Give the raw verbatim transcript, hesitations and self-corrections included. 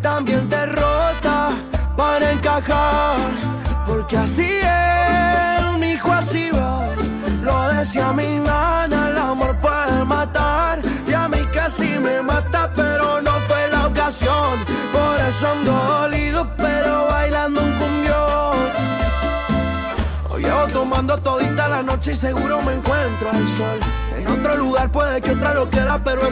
también derrota para encajar, porque así es, mijo, así va. Lo decía mi nana, el amor puede matar, y a mí casi me mata, pero no fue la ocasión. Por eso ando dolido, pero bailando un cumbión. Hoy llevo tomando todita la noche y seguro me encuentro al sol. En otro lugar puede que otra lo quiera, pero